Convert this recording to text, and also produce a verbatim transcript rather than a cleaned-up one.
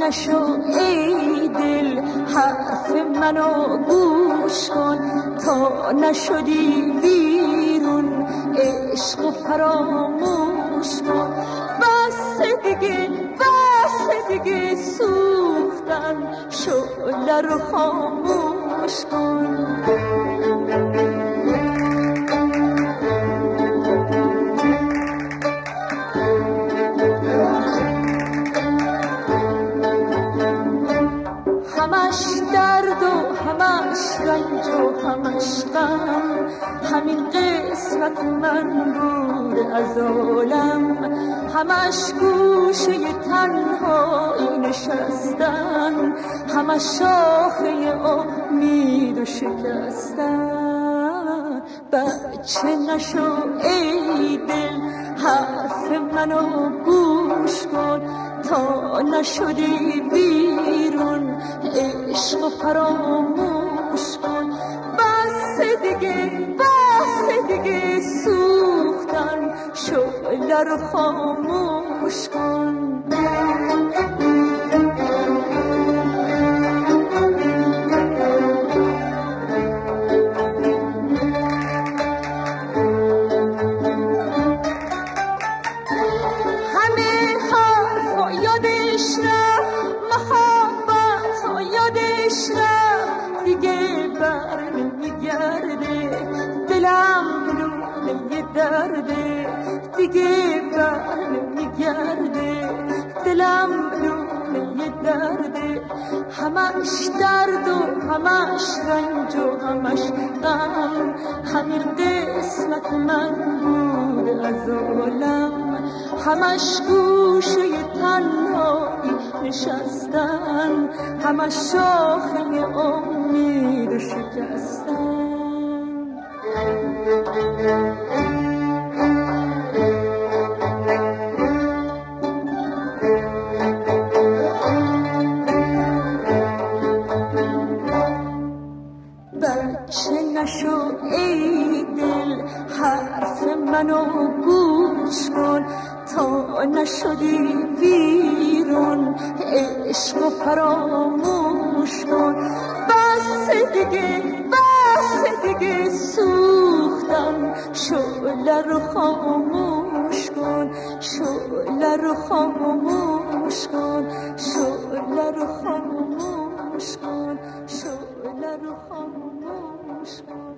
نشو ای دل حرف منو گوش کن، تا نشدی بیرون عشق و فراموش کن. بس دیگه بس دیگه سوختن، شعله رو خاموش کن. همش درد و همش رنج و همش غم، همین قسمت من بود از عالم. همش گوشه تنهایی نشستن، همش شاخه امید و شکستن. بچه نشو ای دل حرف منو گوش کن، تا نشدی بیرون عشق و فراموش کن. بس دیگه بس دیگه سوختن، شعله رو خاموش کن. درده دیگه بر نمیگرده، دلم لونه درده. همش درد و همش رنج و همش غم، همین قسمت من بود از عالم. همش گوشه تنهایی نشستن، همش شاخه امید شکستن. بچه نشو ای دل حرف منو گوش کن، تا نشدی بیرون عشق و فراموش کن. بس دیگه بس دیگه سوختم، شعله رو خاموش کن، شعله رو خاموش کن، شعله رو خاموش کن، شعله رو خاموش کن.